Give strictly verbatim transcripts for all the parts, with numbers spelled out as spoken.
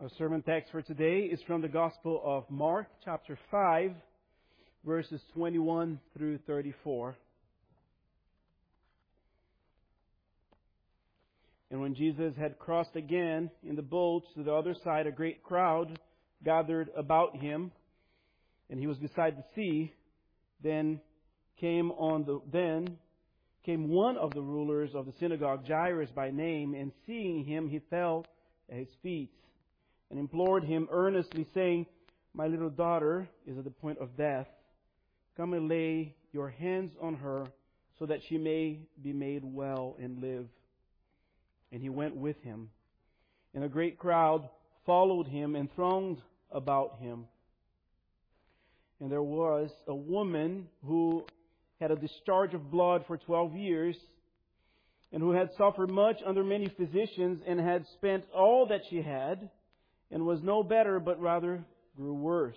Our sermon text for today is from the Gospel of Mark, chapter five, verses twenty-one through thirty-four. And when Jesus had crossed again in the boat to the other side, a great crowd gathered about him, and he was beside the sea. Then came on the then came one of the rulers of the synagogue, Jairus by name, and seeing him, he fell at his feet and implored him earnestly, saying, "My little daughter is at the point of death. Come and lay your hands on her, so that she may be made well and live." And he went with him. And a great crowd followed him and thronged about him. And there was a woman who had a discharge of blood for twelve years, and who had suffered much under many physicians, and had spent all that she had, and was no better, but rather grew worse.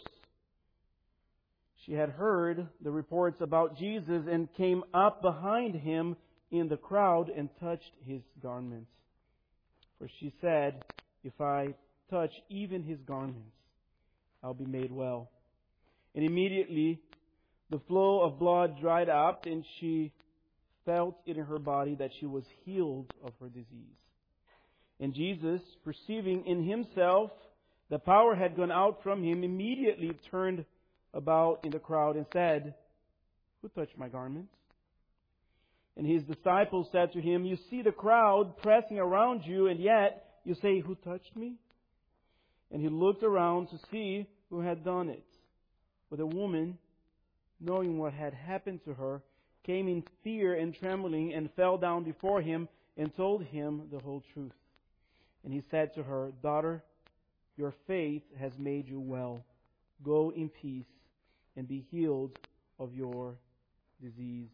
She had heard the reports about Jesus, and came up behind him in the crowd, and touched his garments. For she said, "If I touch even his garments, I'll be made well." And immediately the flow of blood dried up, and she felt in her body that she was healed of her disease. And Jesus, perceiving in himself the power had gone out from him, immediately turned about in the crowd and said, "Who touched my garments?" And his disciples said to him, "You see the crowd pressing around you, and yet you say, 'Who touched me?'" And he looked around to see who had done it. But the woman, knowing what had happened to her, came in fear and trembling, and fell down before him, and told him the whole truth. And he said to her, "Daughter, your faith has made you well. Go in peace and be healed of your disease."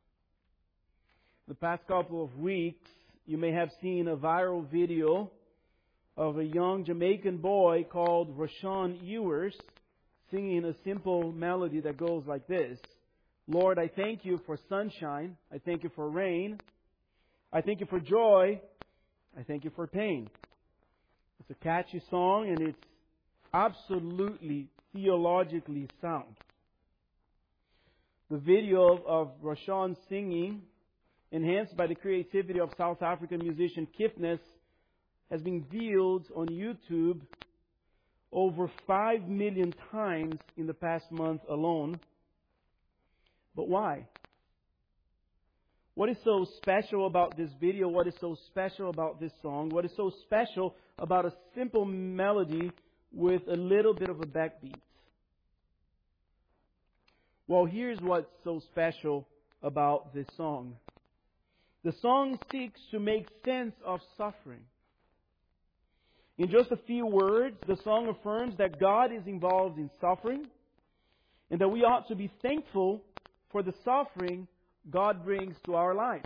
The past couple of weeks, you may have seen a viral video of a young Jamaican boy called Rashawn Ewers singing a simple melody that goes like this: "Lord, I thank you for sunshine. I thank you for rain. I thank you for joy. I thank you for pain." It's a catchy song, and it's absolutely theologically sound. The video of Rashawn singing, enhanced by the creativity of South African musician Kifness, has been viewed on YouTube over five million times in the past month alone. But why? What is so special about this video? What is so special about this song? What is so special about a simple melody with a little bit of a backbeat? Well, here's what's so special about this song. The song seeks to make sense of suffering. In just a few words, the song affirms that God is involved in suffering, and that we ought to be thankful for the suffering God brings to our lives.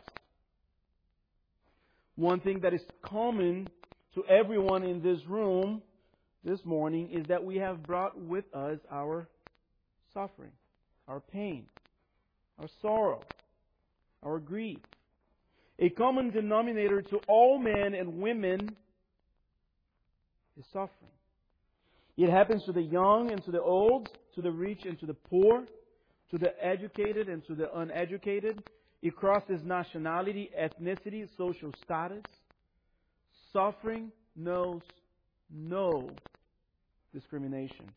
One thing that is common to everyone in this room this morning is that we have brought with us our suffering, our pain, our sorrow, our grief. A common denominator to all men and women is suffering. It happens to the young and to the old, to the rich and to the poor, to the educated and to the uneducated. It crosses nationality, ethnicity, social status. Suffering knows no discrimination.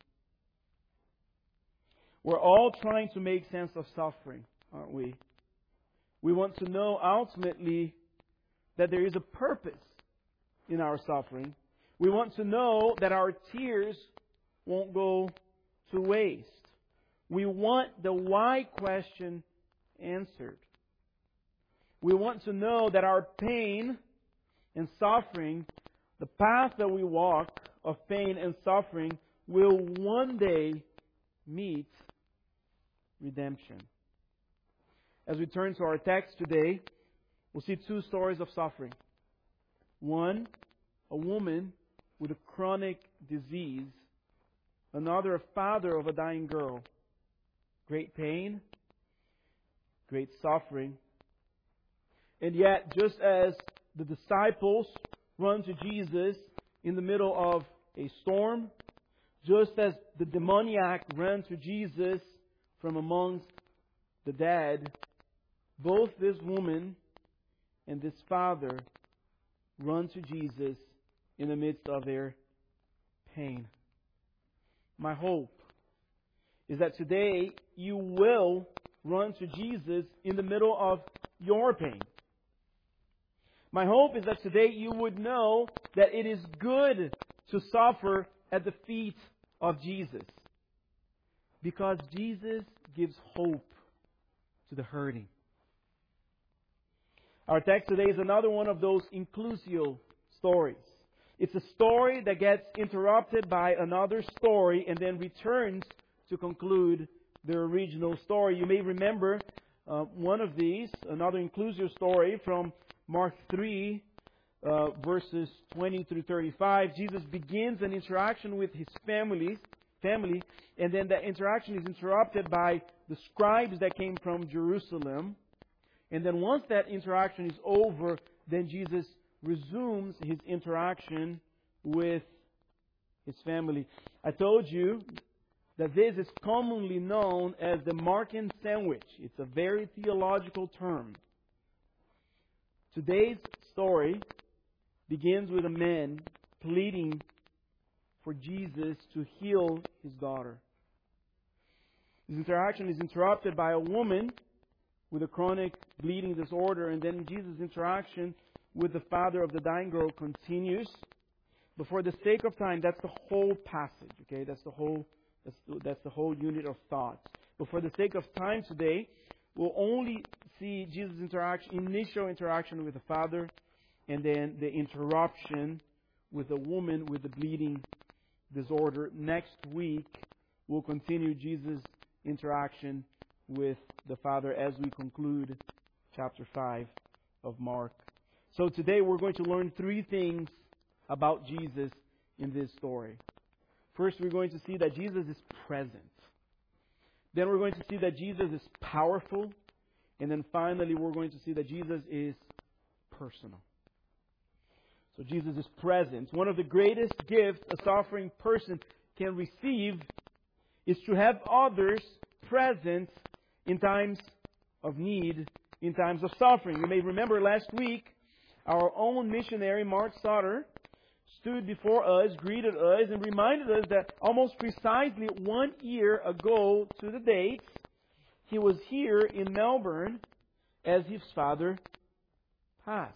We're all trying to make sense of suffering, aren't we? We want to know ultimately that there is a purpose in our suffering. We want to know that our tears won't go to waste. We want the why question answered. We want to know that our pain and suffering, the path that we walk of pain and suffering, will one day meet redemption. As we turn to our text today, we'll see two stories of suffering. One, a woman with a chronic disease. Another, a father of a dying girl. Great pain, great suffering. And yet, just as the disciples run to Jesus in the middle of a storm. Just as the demoniac ran to Jesus from amongst the dead, both this woman and this father run to Jesus in the midst of their pain. My hope is that today you will run to Jesus in the middle of your pain. My hope is that today you would know that it is good to suffer at the feet of Jesus, because Jesus gives hope to the hurting. Our text today is another one of those inclusio stories. It's a story that gets interrupted by another story and then returns to conclude the original story. You may remember uh, one of these, another inclusio story from Mark three, uh, verses twenty through thirty-five. Jesus begins an interaction with his family, family, and then that interaction is interrupted by the scribes that came from Jerusalem. And then once that interaction is over, then Jesus resumes his interaction with his family. I told you that this is commonly known as the Markan sandwich. It's a very theological term. Today's story begins with a man pleading for Jesus to heal his daughter. This interaction is interrupted by a woman with a chronic bleeding disorder, and then Jesus' interaction with the father of the dying girl continues. But for the sake of time, that's the whole passage. Okay, that's the whole that's the, that's the whole unit of thoughts. But for the sake of time today, we'll only see Jesus' interaction, initial interaction with the father, and then the interruption with the woman with the bleeding disorder. Next week, we'll continue Jesus' interaction with the Father as we conclude chapter five of Mark. So today we're going to learn three things about Jesus in this story. First, we're going to see that Jesus is present. Then we're going to see that Jesus is powerful. And then finally, we're going to see that Jesus is personal. So Jesus is present. One of the greatest gifts a suffering person can receive is to have others present in times of need, in times of suffering. You may remember last week, our own missionary, Mark Sutter, stood before us, greeted us, and reminded us that almost precisely one year ago to the date, he was here in Melbourne as his father passed.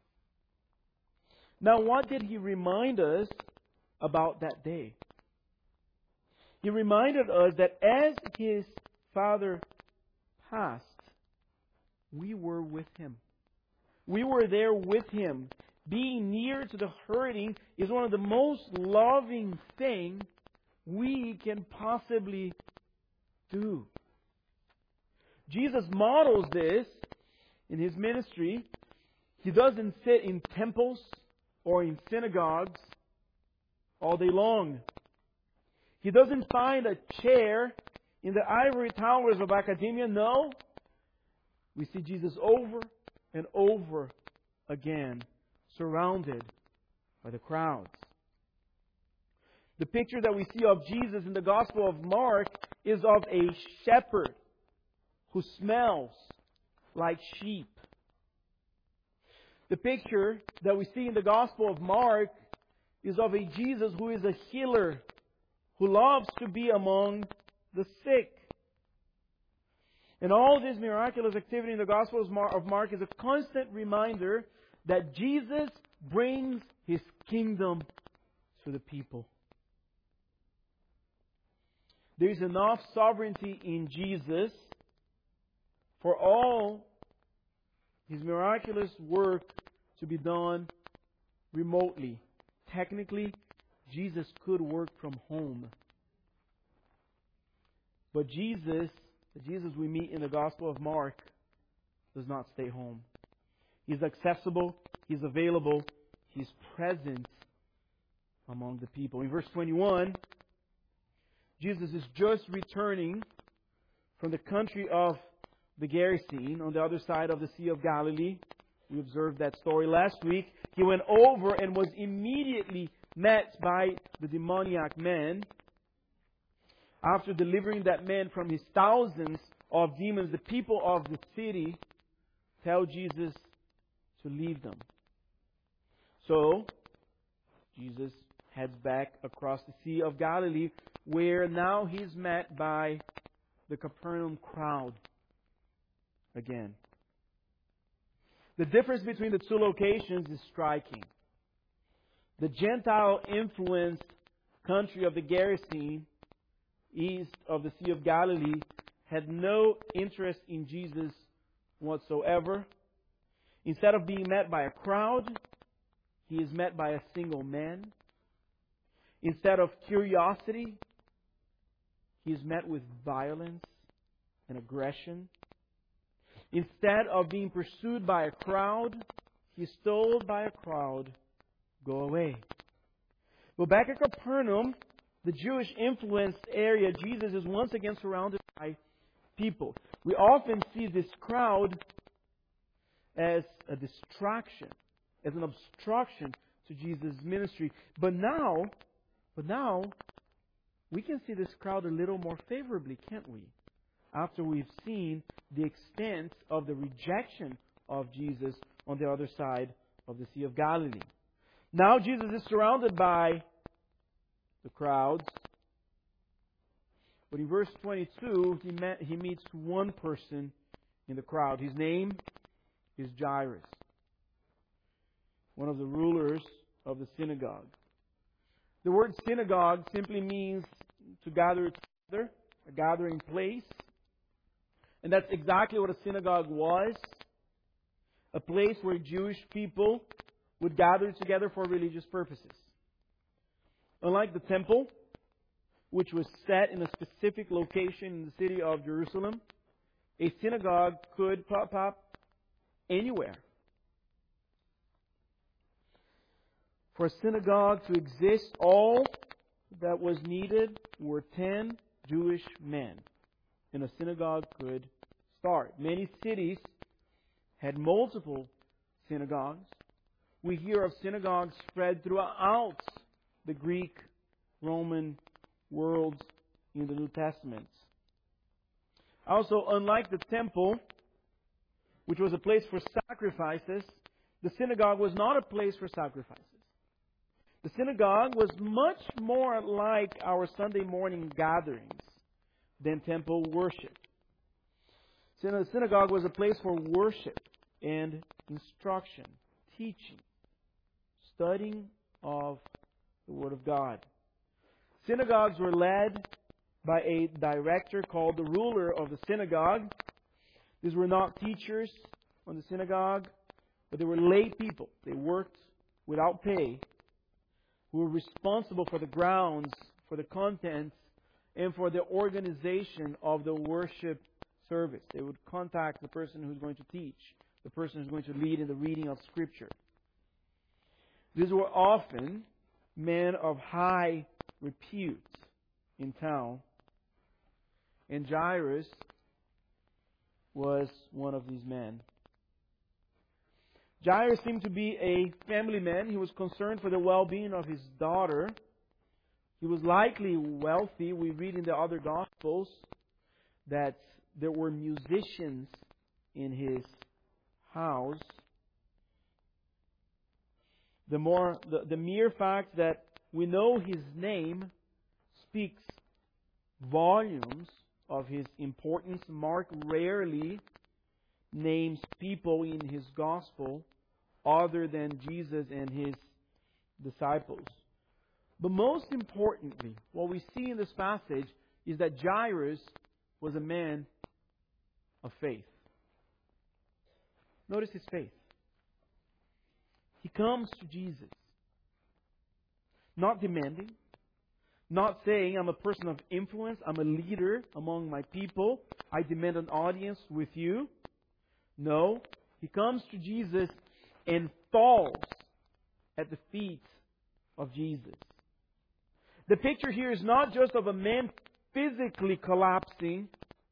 Now, what did he remind us about that day? He reminded us that as his father passed, we were with him. We were there with him. Being near to the hurting is one of the most loving things we can possibly do. Jesus models this in his ministry. He doesn't sit in temples or in synagogues all day long. He doesn't find a chair in the ivory towers of academia. No. We see Jesus over and over again, surrounded by the crowds. The picture that we see of Jesus in the Gospel of Mark is of a shepherd who smells like sheep. The picture that we see in the Gospel of Mark is of a Jesus who is a healer, who loves to be among the sick. And all this miraculous activity in the Gospel of Mark is a constant reminder that Jesus brings His kingdom to the people. There is enough sovereignty in Jesus for all His miraculous work to be done remotely. Technically, Jesus could work from home. But Jesus, the Jesus we meet in the Gospel of Mark, does not stay home. He's accessible, He's available, He's present among the people. In verse twenty-one, Jesus is just returning from the country of the Gerasene on the other side of the Sea of Galilee. We observed that story last week. He went over and was immediately met by the demoniac man, after delivering that man from his thousands of demons, the people of the city tell Jesus to leave them. So, Jesus heads back across the Sea of Galilee, where now he's met by the Capernaum crowd again. The difference between the two locations is striking. The Gentile-influenced country of the Gerasene, east of the Sea of Galilee, had no interest in Jesus whatsoever. Instead of being met by a crowd, he is met by a single man. Instead of curiosity, he is met with violence and aggression. Instead of being pursued by a crowd, he is told by a crowd, "Go away." But back at Capernaum, the Jewish-influenced area, Jesus is once again surrounded by people. We often see this crowd as a distraction, as an obstruction to Jesus' ministry. But now, but now, we can see this crowd a little more favorably, can't we? After we've seen the extent of the rejection of Jesus on the other side of the Sea of Galilee. Now Jesus is surrounded by the crowds. But in verse twenty-two, he, met, he meets one person in the crowd. His name is Jairus, one of the rulers of the synagogue. The word synagogue simply means to gather together, a gathering place. And that's exactly what a synagogue was. A place where Jewish people would gather together for religious purposes. Unlike the temple, which was set in a specific location in the city of Jerusalem, a synagogue could pop up anywhere. For a synagogue to exist, all that was needed were ten Jewish men. And a synagogue could start. Many cities had multiple synagogues. We hear of synagogues spread throughout the Greek, Roman worlds in the New Testament. Also, unlike the temple, which was a place for sacrifices, the synagogue was not a place for sacrifices. The synagogue was much more like our Sunday morning gatherings than temple worship. The synagogue was a place for worship and instruction, teaching, studying of the Word of God. Synagogues were led by a director called the ruler of the synagogue. These were not teachers on the synagogue, but they were lay people. They worked without pay, who were responsible for the grounds, for the contents, and for the organization of the worship service. They would contact the person who's going to teach, the person who's going to lead in the reading of Scripture. These were often men of high repute in town, and Jairus was one of these men. Jairus seemed to be a family man. He was concerned for the well-being of his daughter. He was likely wealthy. We read in the other Gospels that there were musicians in his house. The more the, the mere fact that we know his name speaks volumes of his importance. Mark rarely names people in his Gospel other than Jesus and his disciples. But most importantly, what we see in this passage is that Jairus was a man of faith. Notice his faith. He comes to Jesus, not demanding, not saying, I'm a person of influence, I'm a leader among my people, I demand an audience with you. No, he comes to Jesus and falls at the feet of Jesus. The picture here is not just of a man physically collapsing,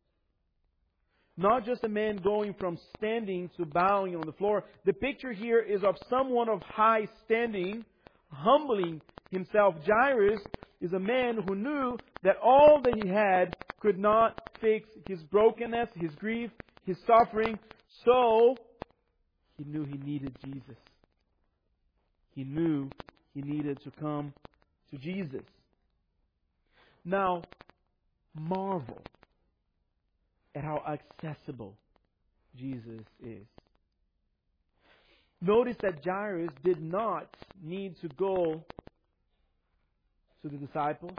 not just a man going from standing to bowing on the floor. The picture here is of someone of high standing humbling himself. Jairus is a man who knew that all that he had could not fix his brokenness, his grief, his suffering. So, he knew he needed Jesus. He knew he needed to come to Jesus. Now, marvel at how accessible Jesus is. Notice that Jairus did not need to go to the disciples.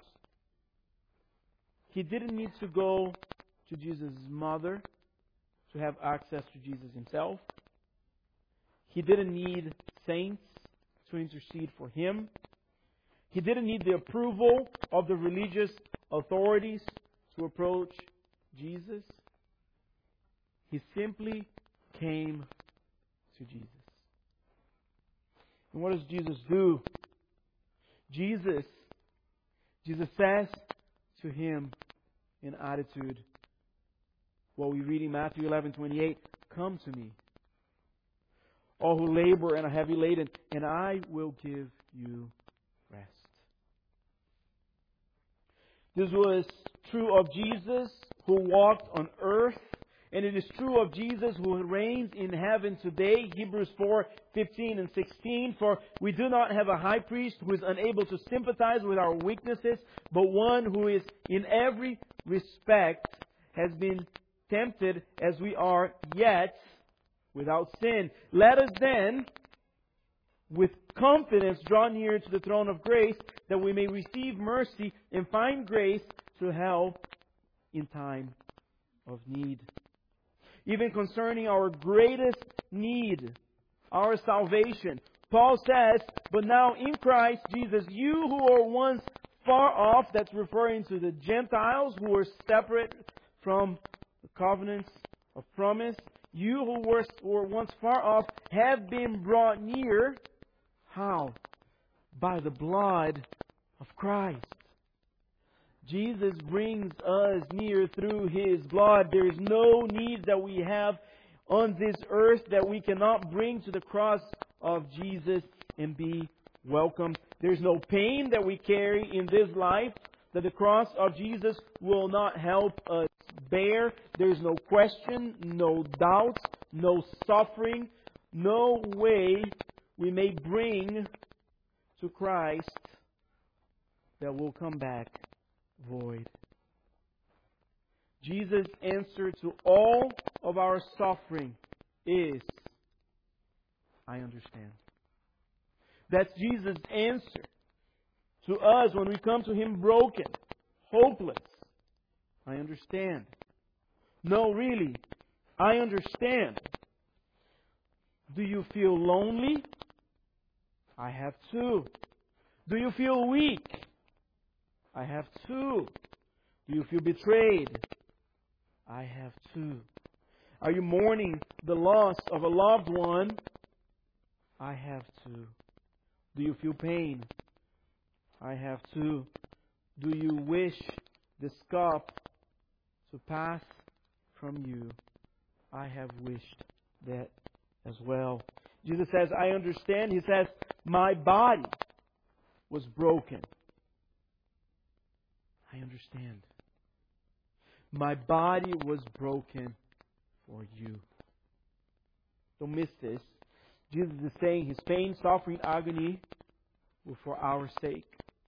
He didn't need to go to Jesus' mother to have access to Jesus himself. He didn't need saints to intercede for him. He didn't need the approval of the religious authorities to approach Jesus. He simply came to Jesus. And what does Jesus do? Jesus, Jesus says to him in attitude, what we read in Matthew eleven twenty-eight, "Come to me, all who labor and are heavy laden, and I will give you rest." This was true of Jesus who walked on earth, and it is true of Jesus who reigns in heaven today. Hebrews four fifteen and sixteen. "For we do not have a high priest who is unable to sympathize with our weaknesses, but one who is in every respect has been tempted as we are, yet without sin. Let us then, with confidence, draw near to the throne of grace, that we may receive mercy and find grace to help in time of need." Even concerning our greatest need, our salvation, Paul says, "But now in Christ Jesus, you who were once far off," that's referring to the Gentiles who were separate from the covenants of promise, "you who were, were once far off have been brought near." How? By the blood of Christ. Jesus brings us near through His blood. There is no need that we have on this earth that we cannot bring to the cross of Jesus and be welcomed. There's no pain that we carry in this life that the cross of Jesus will not help us bear. There's no question, no doubt, no suffering, no way we may bring to Christ that will come back void. Jesus' answer to all of our suffering is, "I understand." That's Jesus' answer to us when we come to Him broken, hopeless. "I understand." No, really, I understand. Do you feel lonely? I have too. Do you feel weak? I have too. Do you feel betrayed? I have too. Are you mourning the loss of a loved one? I have too. Do you feel pain? I have too. Do you wish this cup to pass from you? I have wished that as well. Jesus says, "I understand." He says, "My body was broken." I understand. My body was broken for you. Don't miss this. Jesus is saying His pain, suffering, agony were for our sake.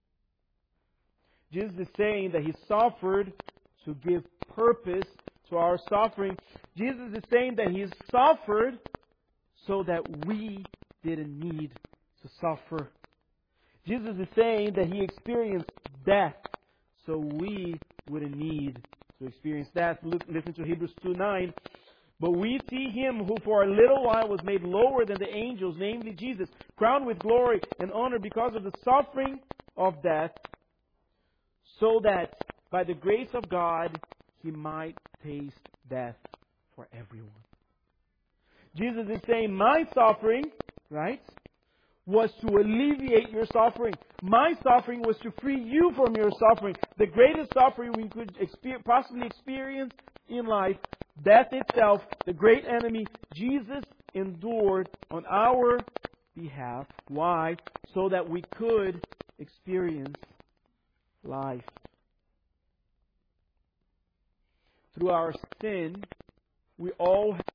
Jesus is saying that He suffered to give purpose to our suffering. Jesus is saying that He suffered so that we didn't need to suffer. Jesus is saying that He experienced death so we wouldn't need to experience death. Look, listen to Hebrews two nine. "But we see Him who for a little while was made lower than the angels, namely Jesus, crowned with glory and honor because of the suffering of death, so that by the grace of God He might taste death for everyone." Jesus is saying, my suffering, right, was to alleviate your suffering. My suffering was to free you from your suffering. The greatest suffering we could exper- possibly experience in life, death itself, the great enemy, Jesus endured on our behalf. Why? So that we could experience life. Through our sin, we all have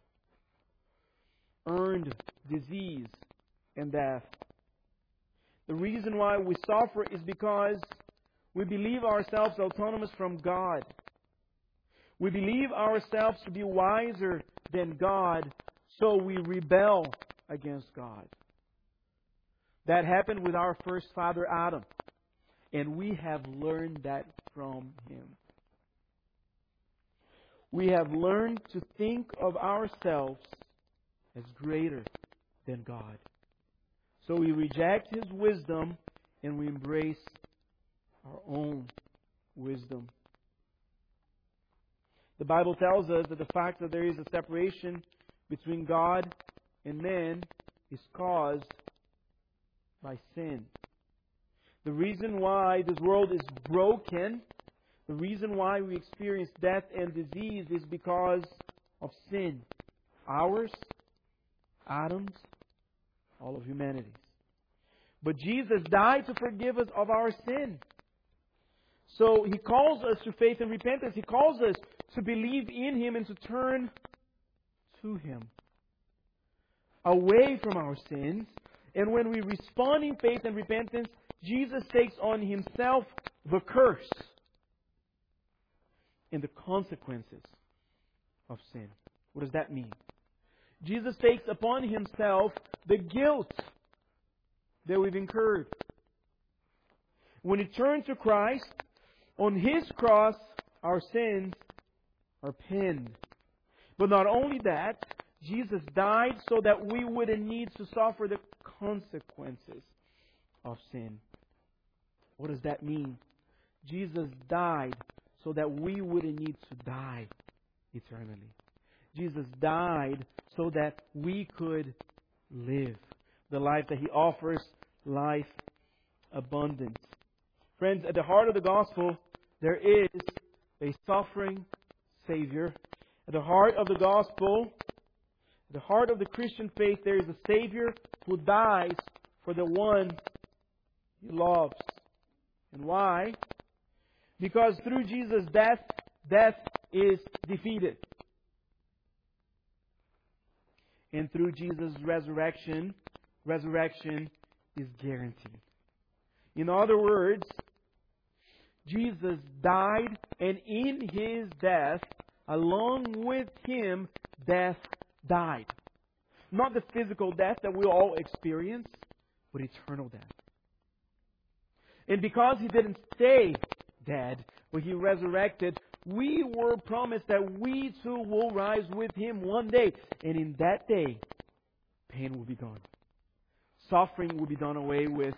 earned disease and death. The reason why we suffer is because we believe ourselves autonomous from God. We believe ourselves to be wiser than God, so we rebel against God. That happened with our first father, Adam, and we have learned that from him. We have learned to think of ourselves as greater than God. So we reject His wisdom and we embrace our own wisdom. The Bible tells us that the fact that there is a separation between God and man is caused by sin. The reason why this world is broken, the reason why we experience death and disease is because of sin. Ours, Adam's, all of humanity's. But Jesus died to forgive us of our sin. So He calls us to faith and repentance. He calls us to believe in Him and to turn to Him, away from our sins. And when we respond in faith and repentance, Jesus takes on Himself the curse and the consequences of sin. What does that mean? Jesus takes upon Himself the guilt that we've incurred. When we turn to Christ, on His cross, our sins are pinned. But not only that, Jesus died so that we wouldn't need to suffer the consequences of sin. What does that mean? Jesus died so that we wouldn't need to die eternally. Jesus died so that we could live the life that He offers, life abundant. Friends, at the heart of the gospel, there is a suffering Savior. At the heart of the gospel, at the heart of the Christian faith, there is a Savior who dies for the one He loves. And why? Because through Jesus' death, death is defeated. And through Jesus' resurrection, resurrection is guaranteed. In other words, Jesus died, and in His death, along with Him, death died. Not the physical death that we all experience, but eternal death. And because He didn't stay dead, but He resurrected, we were promised that we too will rise with Him one day. And in that day, pain will be gone. Suffering will be done away with.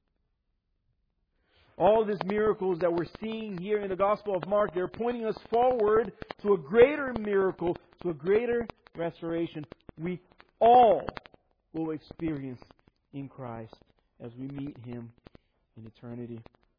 All these miracles that we're seeing here in the Gospel of Mark, they're pointing us forward to a greater miracle, to a greater restoration. We all will experience in Christ as we meet Him in eternity.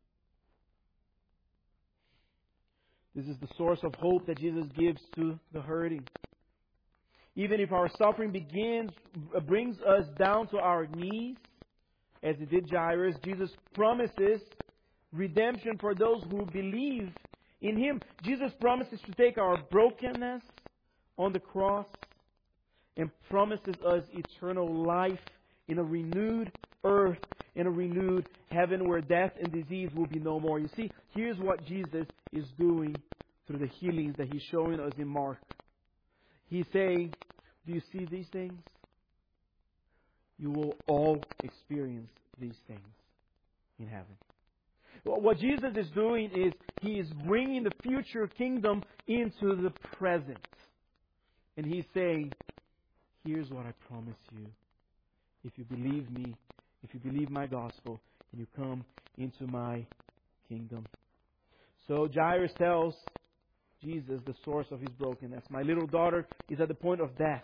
This is the source of hope that Jesus gives to the hurting. Even if our suffering begins, brings us down to our knees, as it did Jairus, Jesus promises redemption for those who believe in Him. Jesus promises to take our brokenness on the cross and promises us eternal life in a renewed earth, in a renewed heaven where death and disease will be no more. You see, here's what Jesus is doing through the healings that He's showing us in Mark. He's saying, do you see these things? You will all experience these things in heaven. What Jesus is doing is He is bringing the future kingdom into the present. And He's saying, here's what I promise you. If you believe me, if you believe my gospel, and you come into my kingdom. So Jairus tells Jesus the source of his brokenness. My little daughter is at the point of death.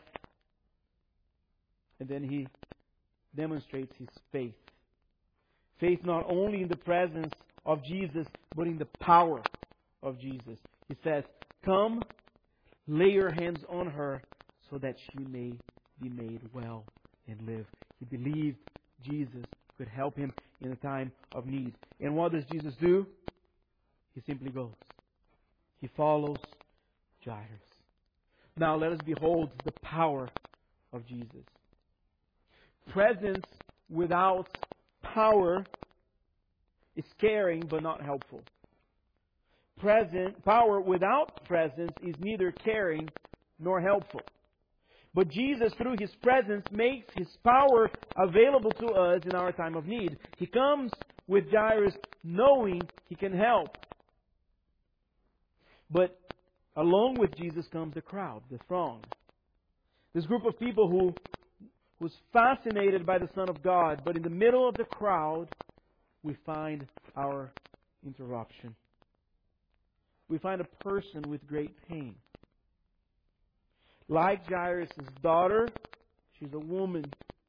And then He demonstrates His faith. Faith not only in the presence of Jesus, but in the power of Jesus. He says, come, lay your hands on her so that she may be made well and live. He believed Jesus could help him in a time of need. And what does Jesus do? He simply goes. He follows Jairus. Now let us behold the power of Jesus. Presence without power is caring but not helpful. Present, power without presence is neither caring nor helpful. But Jesus, through His presence, makes His power available to us in our time of need. He comes with Jairus knowing He can help. But along with Jesus comes the crowd, the throng. This group of people who was fascinated by the Son of God. But in the middle of the crowd, we find our interruption. We find a person with great pain. Like Jairus' daughter, she's a woman.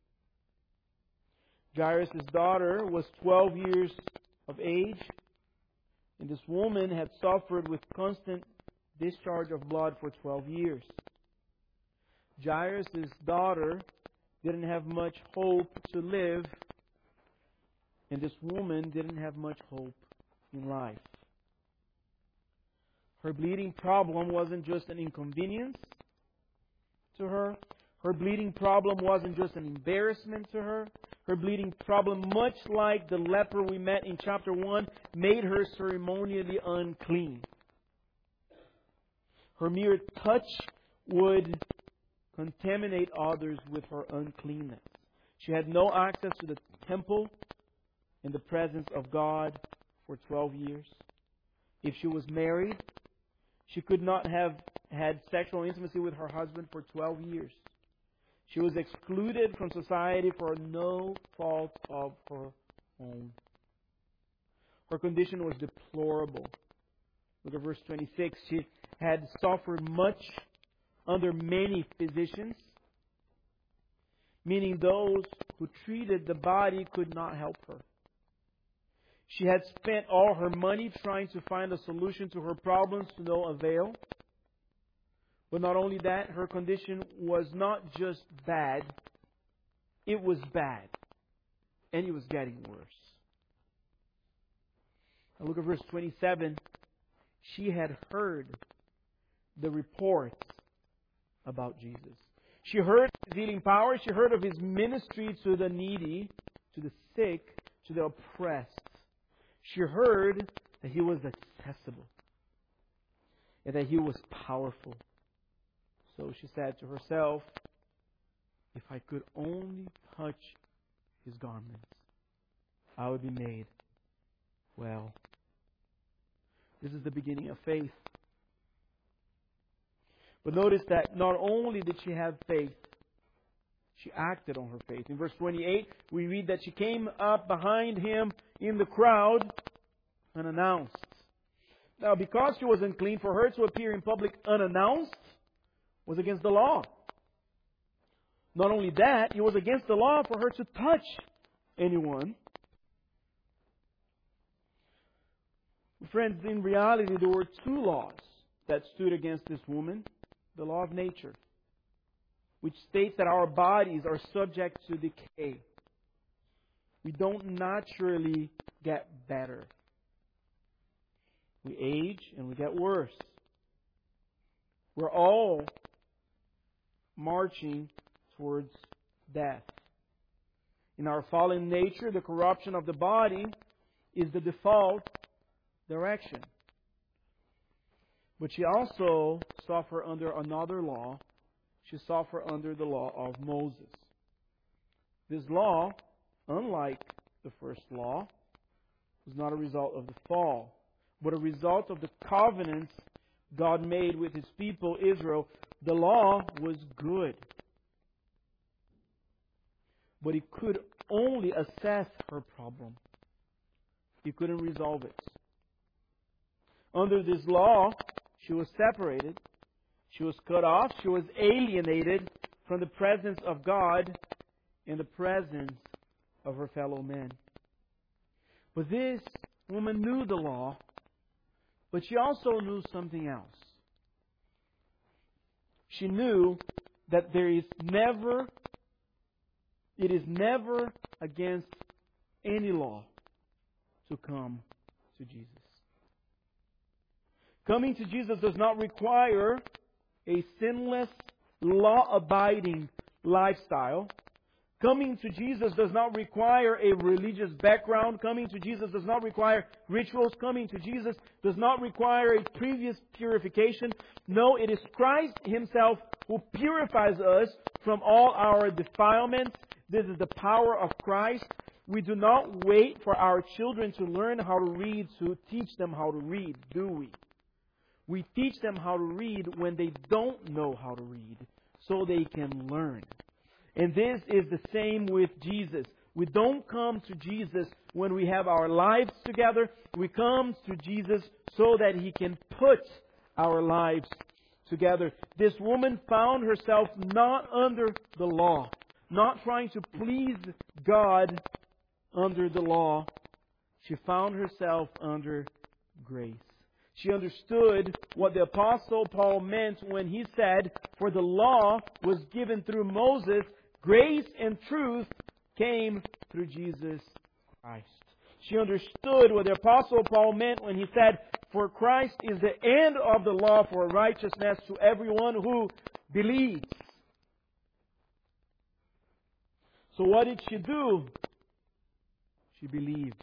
Jairus' daughter was twelve years of age, and this woman had suffered with constant discharge of blood for twelve years. Jairus' daughter didn't have much hope to live, and this woman didn't have much hope in life. Her bleeding problem wasn't just an inconvenience to her. Her bleeding problem wasn't just an embarrassment to her. Her bleeding problem, much like the leper we met in chapter one, made her ceremonially unclean. Her mere touch would contaminate others with her uncleanness. She had no access to the temple in the presence of God for twelve years. If she was married, she could not have had sexual intimacy with her husband for twelve years. She was excluded from society for no fault of her own. Her condition was deplorable. Look at verse twenty-six. She had suffered much under many physicians, meaning those who treated the body could not help her. She had spent all her money trying to find a solution to her problems to no avail. But not only that, her condition was not just bad, it was bad. And it was getting worse. Now look at verse twenty-seven. She had heard the reports about Jesus. She heard His healing power. She heard of His ministry to the needy, to the sick, to the oppressed. She heard that He was accessible and that He was powerful. So she said to herself, if I could only touch His garments, I would be made well. This is the beginning of faith. But notice that not only did she have faith, she acted on her faith. In verse twenty-eight, we read that she came up behind Him in the crowd unannounced. Now, because she was unclean, for her to appear in public unannounced was against the law. Not only that, it was against the law for her to touch anyone. Friends, in reality, there were two laws that stood against this woman. The law of nature, which states that our bodies are subject to decay. We don't naturally get better. We age and we get worse. We're all marching towards death. In our fallen nature, the corruption of the body is the default direction. But she also suffered under another law. She suffered under the law of Moses. This law, unlike the first law, was not a result of the fall, but a result of the covenants God made with His people, Israel. The law was good, but it could only assess her problem. It couldn't resolve it. Under this law, she was separated. She was cut off. She was alienated from the presence of God and the presence of her fellow men. But this woman knew the law, but she also knew something else. She knew that there is never It is never against any law to come to Jesus. Coming to Jesus does not require a sinless, law-abiding lifestyle. Coming to Jesus does not require a religious background. Coming to Jesus does not require rituals. Coming to Jesus does not require a previous purification. No, it is Christ Himself who purifies us from all our defilements. This is the power of Christ. We do not wait for our children to learn how to read to teach them how to read, do we? We teach them how to read when they don't know how to read, so they can learn. And this is the same with Jesus. We don't come to Jesus when we have our lives together. We come to Jesus so that He can put our lives together. This woman found herself not under the law, not trying to please God under the law. She found herself under grace. She understood what the Apostle Paul meant when he said, "For the law was given through Moses, grace and truth came through Jesus Christ." She understood what the Apostle Paul meant when he said, "For Christ is the end of the law for righteousness to everyone who believes." So what did she do? She believed.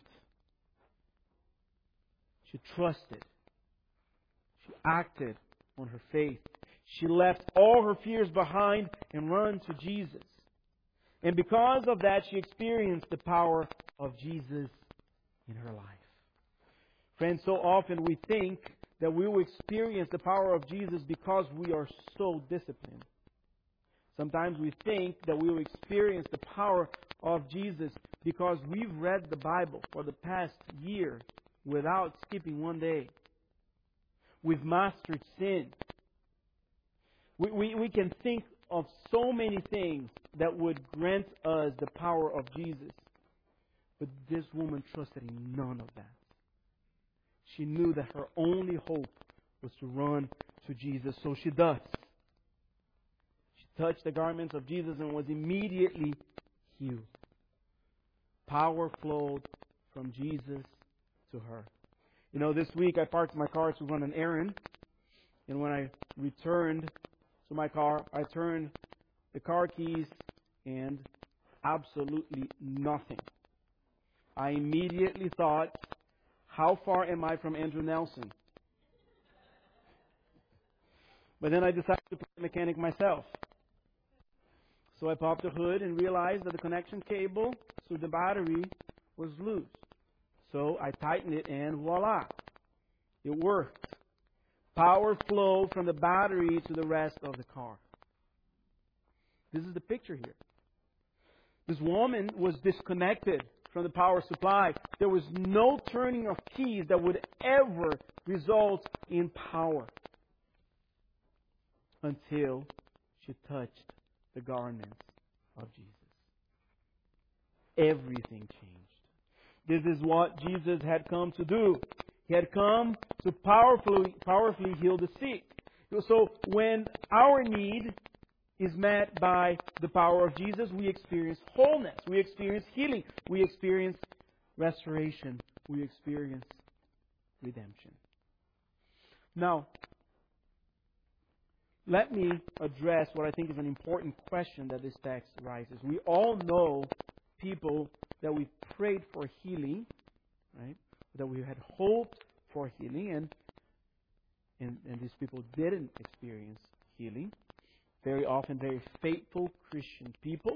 She trusted. She acted on her faith. She left all her fears behind and ran to Jesus. And because of that, she experienced the power of Jesus in her life. Friends, so often we think that we will experience the power of Jesus because we are so disciplined. Sometimes we think that we will experience the power of Jesus because we've read the Bible for the past year without skipping one day. We've mastered sin. We, we, we can think of so many things that would grant us the power of Jesus. But this woman trusted in none of that. She knew that her only hope was to run to Jesus. So she does. She touched the garments of Jesus and was immediately healed. Power flowed from Jesus to her. You know, this week I parked my car to run an errand. And when I returned to my car, I turned the car keys and absolutely nothing. I immediately thought, how far am I from Andrew Nelson? But then I decided to play the mechanic myself. So I popped the hood and realized that the connection cable to the battery was loose. So I tightened it and voila, it worked. Power flowed from the battery to the rest of the car. This is the picture here. This woman was disconnected from the power supply. There was no turning of keys that would ever result in power until she touched the garments of Jesus. Everything changed. This is what Jesus had come to do. He had come to powerfully, powerfully heal the sick. So when our need is met by the power of Jesus, we experience wholeness. We experience healing. We experience restoration. We experience redemption. Now, let me address what I think is an important question that this text raises. We all know people that we prayed for healing, right? That we had hoped for healing, and, and, and these people didn't experience healing. Very often, very faithful Christian people.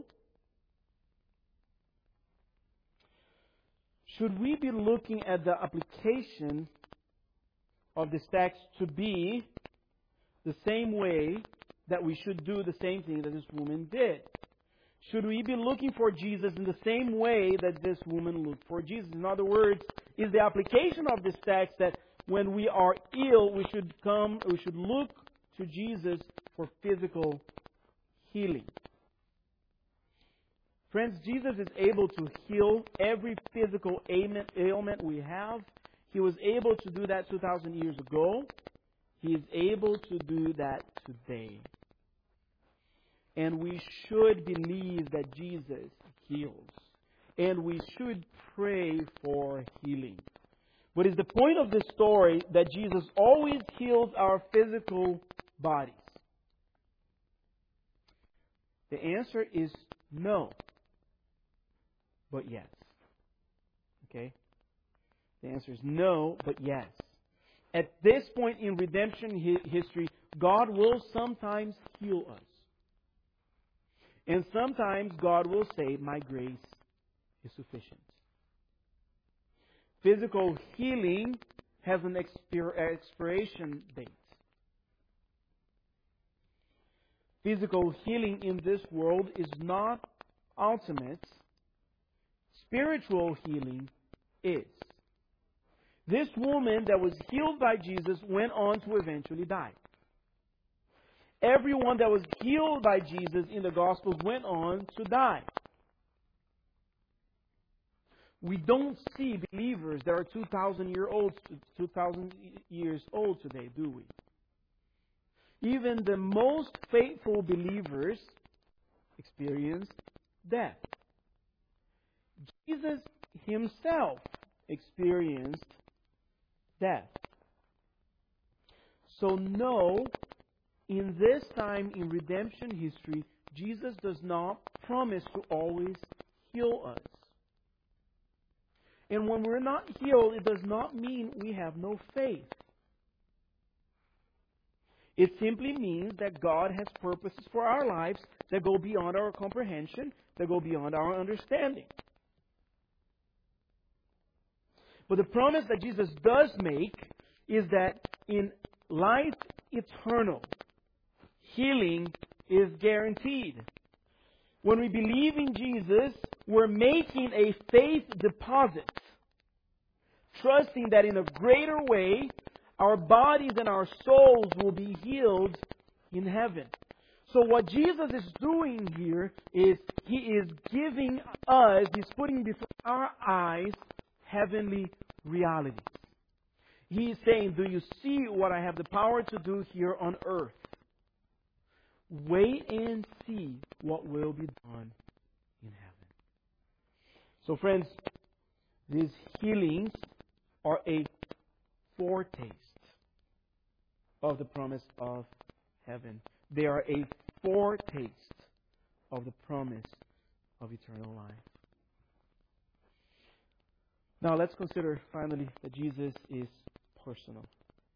Should we be looking at the application of this text to be the same way that we should do the same thing that this woman did? Should we be looking for Jesus in the same way that this woman looked for Jesus? In other words, is the application of this text that when we are ill, we should come, we should look to Jesus for physical healing? Friends, Jesus is able to heal every physical ailment, ailment we have. He was able to do that two thousand years ago. He is able to do that today. And we should believe that Jesus heals. And we should pray for healing. But is the point of this story that Jesus always heals our physical bodies? The answer is no. But yes. Okay? The answer is no, but yes. At this point in redemption history, God will sometimes heal us. And sometimes God will say, my grace is sufficient. Physical healing has an expir- expiration date. Physical healing in this world is not ultimate. Spiritual healing is. This woman that was healed by Jesus went on to eventually die. Everyone that was healed by Jesus in the Gospels went on to die. We don't see believers that are two thousand year old, two thousand years old today, do we? Even the most faithful believers experienced death. Jesus Himself experienced death. So no, in this time in redemption history, Jesus does not promise to always heal us. And when we're not healed, it does not mean we have no faith. It simply means that God has purposes for our lives that go beyond our comprehension, that go beyond our understanding. But the promise that Jesus does make is that in life eternal, healing is guaranteed. When we believe in Jesus, we're making a faith deposit, trusting that in a greater way, our bodies and our souls will be healed in heaven. So what Jesus is doing here is He is giving us, He's putting before our eyes heavenly realities. He is saying, do you see what I have the power to do here on earth? Wait and see what will be done in heaven. So friends, these healings are a foretaste of the promise of heaven. They are a foretaste of the promise of eternal life. Now let's consider finally that Jesus is personal.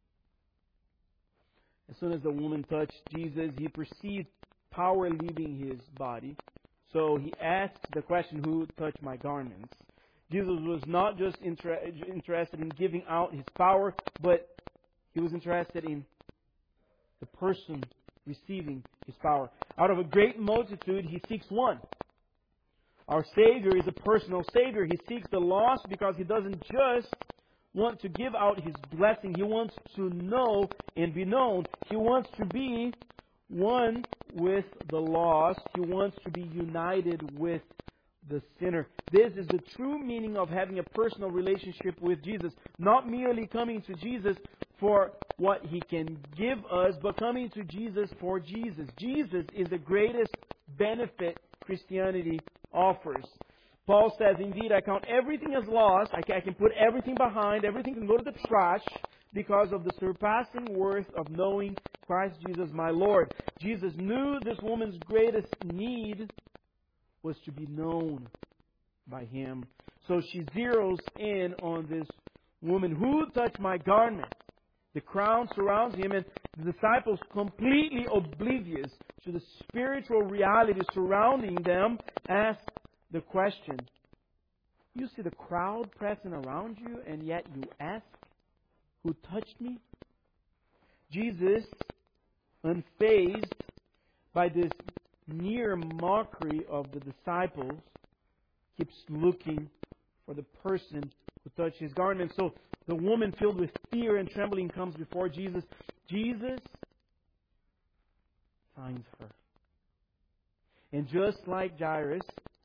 As soon as the woman touched Jesus, he perceived power leaving his body. So he asked the question, who touched my garments? Jesus was not just inter- interested in giving out his power, but he was interested in the person receiving his power. Out of a great multitude, he seeks one. Our Savior is a personal Savior. He seeks the lost because he doesn't just want to give out his blessing. He wants to know and be known. He wants to be one with the lost. He wants to be united with the sinner. This is the true meaning of having a personal relationship with Jesus. Not merely coming to Jesus for what He can give us, but coming to Jesus for Jesus. Jesus is the greatest benefit Christianity offers. Paul says, indeed, I count everything as lost. I can, I can put everything behind. Everything can go to the trash because of the surpassing worth of knowing Christ Jesus my Lord. Jesus knew this woman's greatest need was to be known by Him. So she zeroes in on this woman. Who touched my garment? The crowd surrounds Him, and the disciples, completely oblivious to the spiritual reality surrounding them, ask the question, you see the crowd pressing around you, and yet you ask, who touched me? Jesus, unfazed by this near mockery of the disciples, keeps looking for the person who touched His garment. So the woman, filled with fear and trembling, comes before Jesus. Jesus finds her. And just like Jairus,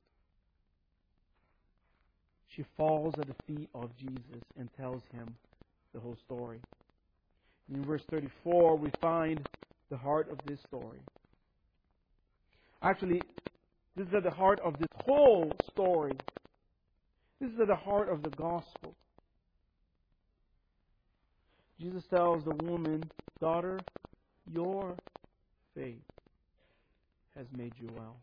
she falls at the feet of Jesus and tells Him the whole story. In verse thirty-four, we find the heart of this story. Actually, this is at the heart of this whole story. This is at the heart of the gospel. Jesus tells the woman, "Daughter, your faith has made you well."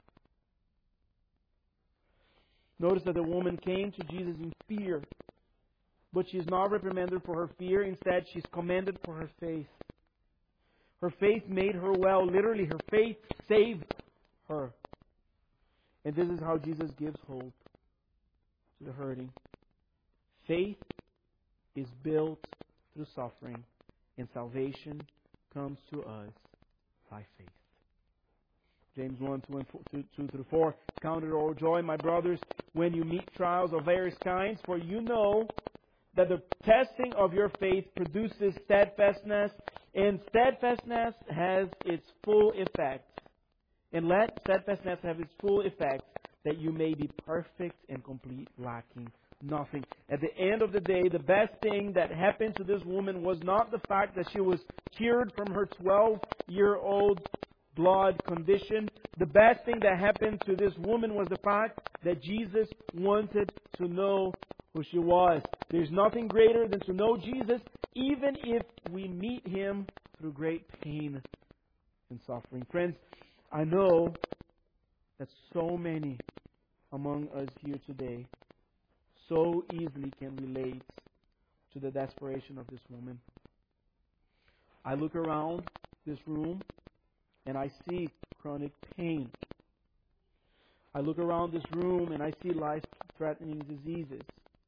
Notice that the woman came to Jesus in fear, but she is not reprimanded for her fear. Instead, she is commended for her faith. Her faith made her well. Literally, her faith saved her. And this is how Jesus gives hope to the hurting. Faith is built through suffering, and salvation comes to us by faith. James one, two, and four, two, two through four. Count it all joy, my brothers, when you meet trials of various kinds, for you know that the testing of your faith produces steadfastness, and steadfastness has its full effect. And let steadfastness have its full effect, that you may be perfect and complete, lacking nothing. At the end of the day, the best thing that happened to this woman was not the fact that she was cured from her twelve-year-old blood condition. The best thing that happened to this woman was the fact that Jesus wanted to know who she was. There's nothing greater than to know Jesus, even if we meet Him through great pain and suffering. Friends, I know that so many among us here today so easily can relate to the desperation of this woman. I look around this room and I see chronic pain. I look around this room and I see life-threatening diseases.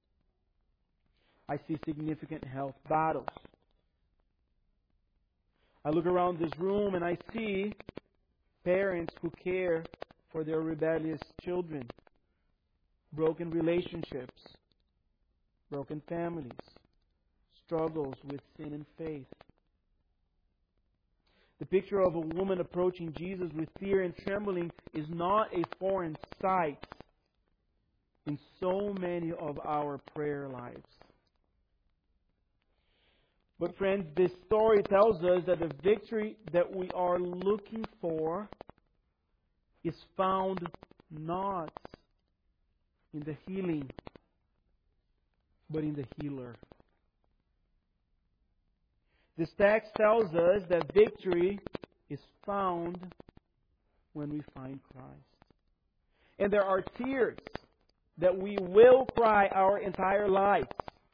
I see significant health battles. I look around this room and I see parents who care for their rebellious children, broken relationships, broken families, struggles with sin and faith. The picture of a woman approaching Jesus with fear and trembling is not a foreign sight in so many of our prayer lives. But friends, this story tells us that the victory that we are looking for is found not in the healing, but in the healer. This text tells us that victory is found when we find Christ. And there are tears that we will cry our entire lives.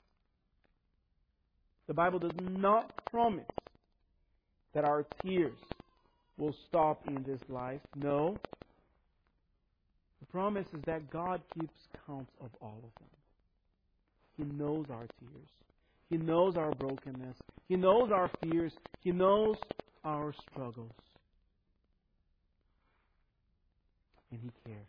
The Bible does not promise that our tears will stop in this life. No. The promise is that God keeps count of all of them. He knows our tears. He knows our brokenness. He knows our fears. He knows our struggles. And He cares.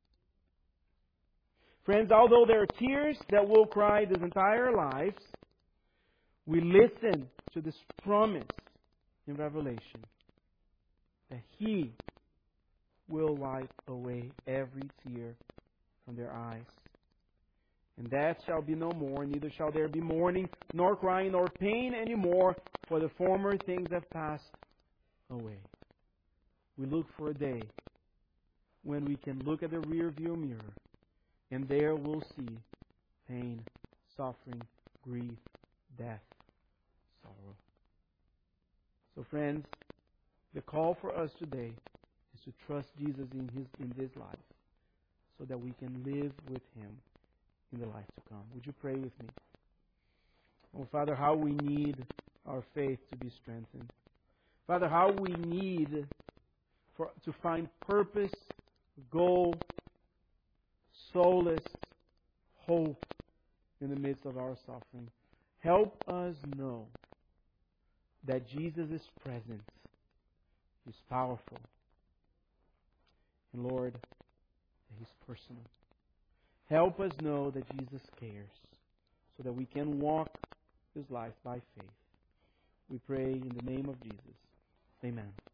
Friends, although there are tears that will cry this entire lives, we listen to this promise in Revelation that He will wipe away every tear from their eyes. And death shall be no more, neither shall there be mourning, nor crying, nor pain any more, for the former things have passed away. We look for a day when we can look at the rear view mirror, and there we'll see pain, suffering, grief, death, sorrow. So friends, the call for us today is to trust Jesus in his in this life, so that we can live with Him in the life to come. Would you pray with me? Oh, Father, how we need our faith to be strengthened. Father, how we need for to find purpose, goal, solace, hope in the midst of our suffering. Help us know that Jesus is present. He's powerful. And Lord, that He's personal. Help us know that Jesus cares, so that we can walk this life by faith. We pray in the name of Jesus. Amen.